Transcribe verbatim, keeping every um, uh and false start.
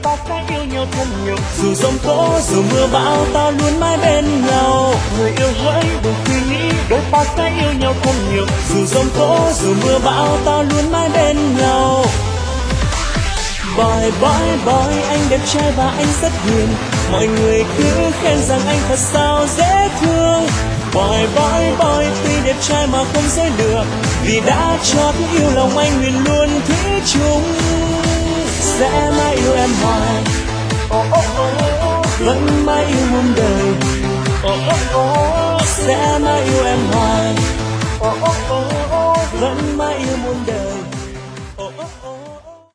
ta sẽ yêu nhau thật nhiều. Dù giông tố dù mưa bão ta luôn mãi bên nhau. Người yêu hỡi đừng suy nghĩ, đôi ta sẽ yêu nhau thật nhiều. Dù giông tố dù mưa bão ta luôn mãi bên nhau. Boy boy boy anh đẹp trai và anh rất hiền, mọi người cứ khen rằng anh thật sao dễ thương. Boy boy boy tuy đẹp trai mà không dễ lừa, vì đã chót yêu lòng anh nguyện luôn thủy chung. Sẽ mãi yêu em hoài, oh, oh, oh. Vẫn mãi yêu muôn đời, oh, oh, oh. Sẽ mãi yêu em hoài, oh, oh, oh. Vẫn mãi yêu muôn đời.